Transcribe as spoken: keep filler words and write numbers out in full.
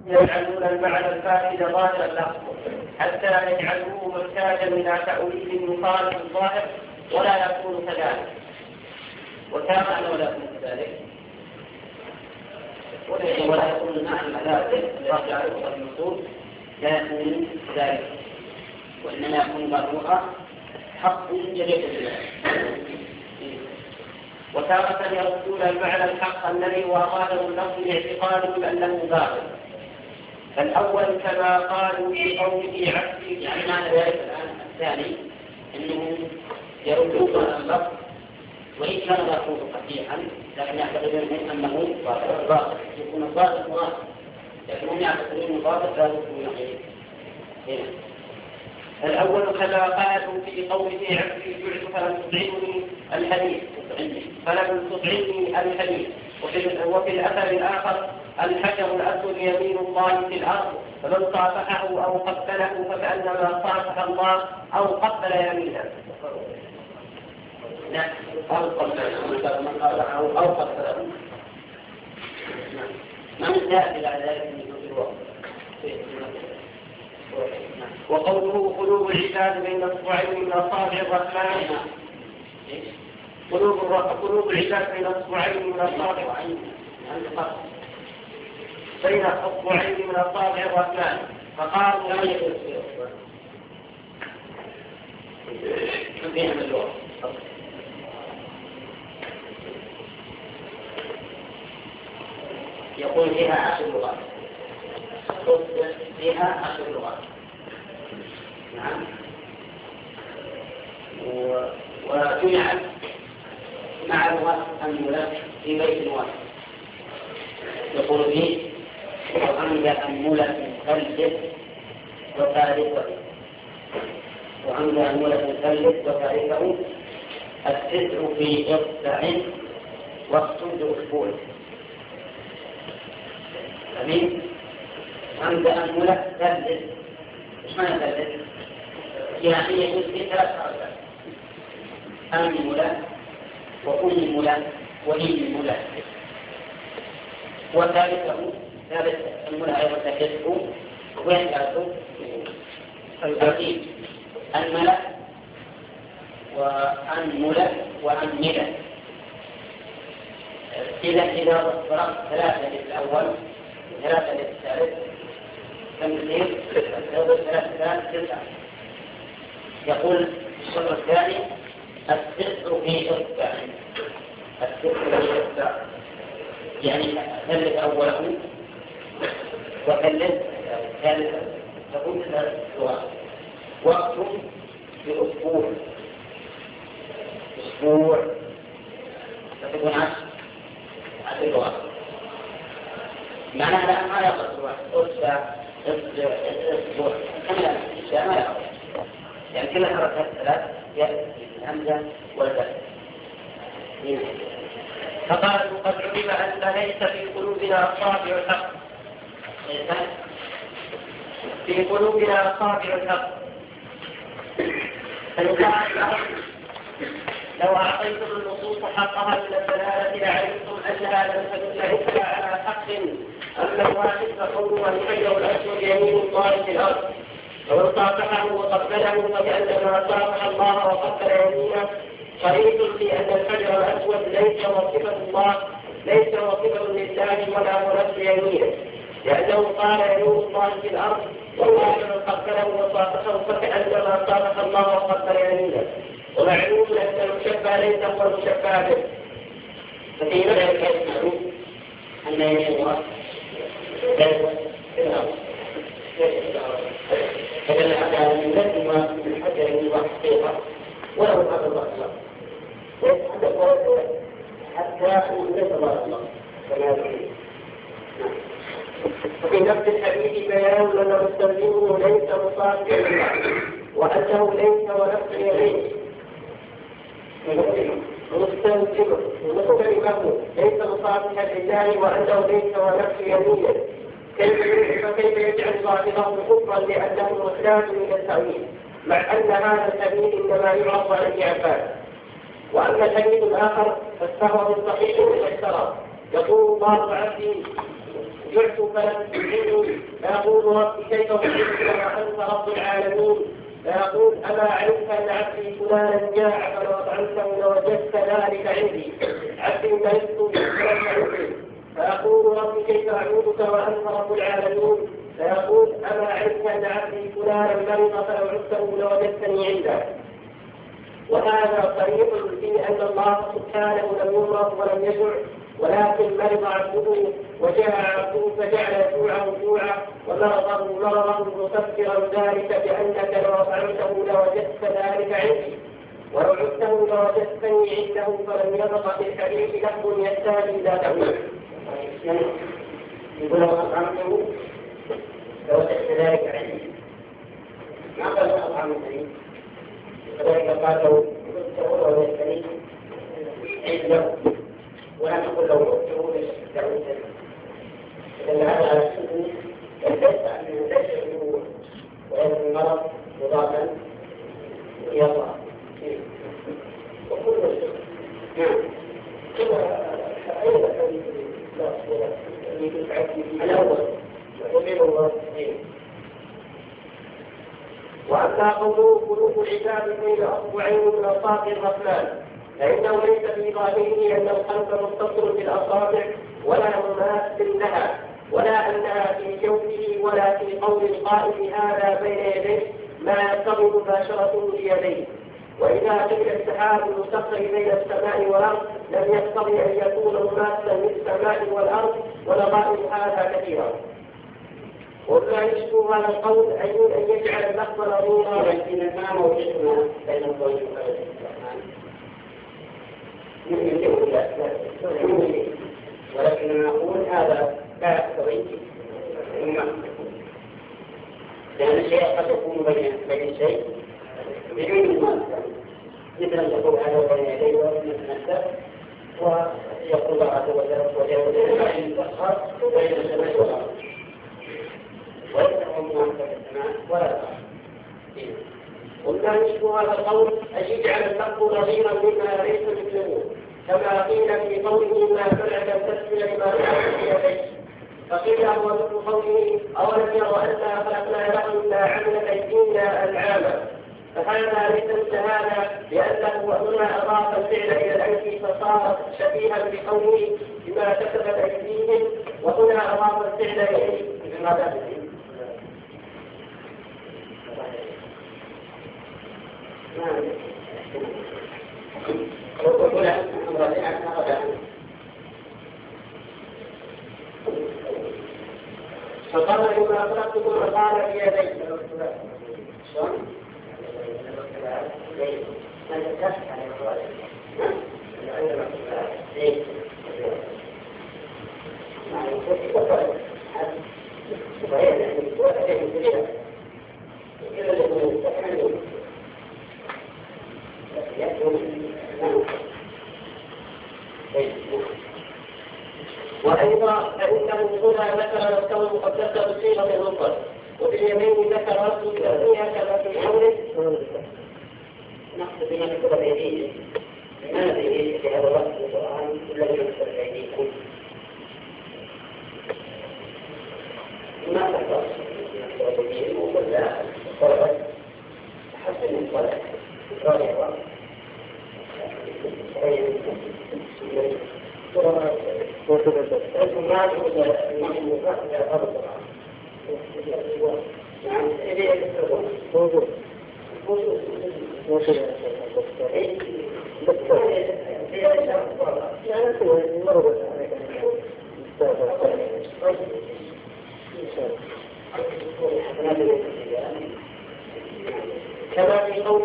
يجعلون المعنى الفاسد ظاهرا له حتى يجعلوه محتاجا إلى تأويل يخالف الظاهر ولا يكون كذلك. وكما أنه لا يكون كذلك ولا يكون المعنى الفاسد راجع إلى النصوص لا يكون كذلك، وإنما يكون مأمورا حق جليل الله. وتارة يردون المعنى الحق الذي هو ظاهر اللفظ باعتقادهم أنه باطل. فالأول كما قالوا في قوله عبدي، يعني معنى ذلك الآن الثاني أنه يردون اللفظ وإن كان يكون صحيحا لكن يعتقدون أنه باطل، يكون الباطل واحد لكنهم يعتقدون الباطل لا يكون هنا. الأول كما قالوا في قوله عبدي جعت فلم تطعمني الحديث فلم تطعمني الحديث. وفي الأثر الآخر الحجر الأسود يمين الله في الأرض فمن صافحه أو قبله فكأنما صافح الله أو قبل يمينه. لا أو قبله أو قبله ما من ذلك على ذلك من الوقت. وقوله قلوب العباد بين اصبعين من اصابع الرحمن، قلوب قلوب العباد بين اصبعين من اصابع بين اصبعين من اصابع الرحمن. فقالوا لا يقول فيها عشر لغات فيها عشر لغات. نعم. وجمعت مع لغة أنملة في بيت واحد. يقول فيه وعند أنملة ثلث وثالثة وعند أنملة ثلث وثالثة التسع في إصبع والصد أسبوع. أمين. عند أنملة ثلث إيش معنى ثلث؟ يعني يجوز في ثلاث حركات: أنملة وأنملة وإنملة. وثالثه ثالث أنملة أيضا تكتب وين ثالثه؟ الأخير أنملة وأنملة وأنملة. إذا إذا ضربت ثلاثة للأول ثلاثة للثالث تمثيل ثلاثة ثلاثة تسعة. يقول الشرط الثاني التسع في إصبع، التسع في إصبع يعني ثلث أوله وثلث ثالثا تقول ثلاث لغات. وقت بأسبوع أسبوع فتكون عشر عشر لغات. معناها لا ما يقص واحد أسبوع أسبوع كملا إشياء ما يقص، يعني كل حركات ثلاث يأتي الهمزة والباء. فقالوا قد علم أن ليس في قلوبنا أصابع الحق، في قلوبنا أصابع الحق. لو أعطيتم النصوص حقها من الدلالة لعلمتم أنها لم تدل إلا على حق. أما الواحد فقوله الحجر الأسود يمين الله في الأرض ومن صافحه وقبله فكأنما صافح الله وقبل يمينه. صريح في أن الحجر الأسود ليس وصفة الله ليس وصفة لله ولا ولد يمينه، لأنه قال يمين الله في الأرض والله من قبله وصافحه فكأنما صافح الله وقبل يمينه. ومعلوم أن المشبه ليس هو المشبه به. ففي ذلك المعلوم أن يشبه فإن هذا من لازم من حجر وحقيقة ولو هذا الله حتى ليس الله كما يقول. وفي نفس الحديث بيان أن مستلزمه ليس مصادقا وأنه ليس ونفس يمين مستلزمه مستلزمه ليس مصادقا لله وأنه ليس ونفس يمين. فكيف يجعل ظاهره كفرا لأنه محتاج إلى التأويل مع أن هذا الحديث إنما يعرض على الإعفاء. وأما الحديث الآخر فهو صحيح واشترى. يقول الله عبدي جعت فلم تطعمني فيقول رب كيف أحبك وأنت رب العالمين، فيقول أما علمت أن عبدي فلانا جاع فلو أطعمته لوجدت ذلك عندي، عبدي مرضت فلم عندي، فيقول رب كيف أعبدك وأنت رب العالمين، فيقول أما علمت أن عبدي فلانا مرض فلو عدته لوجدتني عنده. وهذا صريح في أن الله سبحانه لم يمرض ولم يجوع، ولكن مرض عبده وجاء عبده فجعل يجوعه جوعا ومرضه مرضا مفسرا ذلك بأنك لو أطعمته لوجدت ذلك عندي، ولو عدته لوجدتني عنده، فلم يبق في الحديث لفظ يحتاج إلى تأويل. يقول لو أطعمته لوجدت ذلك عندي، ما قال أطعمته، فذلك قال لو عدته لوجدتني عنده، ولا نقول لو عدته لوجدتني. لأن هذا على سنة يدفع من التشعر وأن المرض مضافا إلى الله وكل شيء. نعم. أيضا الأول وغير الله. وأما قوله قلوب العباد بين أصبعين من أصابع الرحمن، فإنه ليس في ظاهره أن القلب متصل بالأصابع ولا مماثل لها، ولا أنها في جوفه ولا في قول القائل هذا بين يديه ما يقتضي مباشرته بيديه. وإذا قيل السحاب المسخر بين السماء والأرض لم يقتضي أن يكون مماثلا للسماء والأرض، ونظائر هذا كثيرا. وما يشبه هذا القول أن يجعل اللفظ نظيرا، ولكن ما موجودنا بين القول والرحمن ولكن نقول هذا لا يقتضي، لأن الشيء قد يكون بين شيء بدون المناسبة، مثل أن يقول هذا بين يديه ومن النسب، ويقول الله عز وجل وجل أن يسخر بين السماء والأرض، وليس هو مناسبة السماء ولا الأرض. وما يشبه هذا القول أن يجعل اللفظ نظيرا مما ليس مثله، كما قيل في قوله ما منعك أن تسجد لما فعلت بيديك، فقيل هو مثل قوله أولم يروا أنا خلقنا لهم إلا عملت أيدينا أنعاما، فهذا ليس مثل هذا، لأنه هنا أضاف الفعل إلى الأيدي فصارت شبيها بقوله بما كسبت أيديهم، وهنا أضاف الفعل إليه بما كسبت. فقال لما أخذتكم وقال في يدي شلون؟ من الكشف عن الوالد وأيضا فإنه هنا ذكر نفسه مقدسة بصيغة المفرد، وفي اليمين ذكر رسول الأثنية كما في حوله نقصد بما كتب بأيديه. لماذا بأيديه في هذا الوقت في القرآن الذي يكتب بأيديكم؟ ما تقصد بأيديهم وقل لا طلبت حسن الطلب راجع الوقت ما تقول المخلوقات إلى الأرض. نعم إليه يستطيعون موجود موجود كما في قول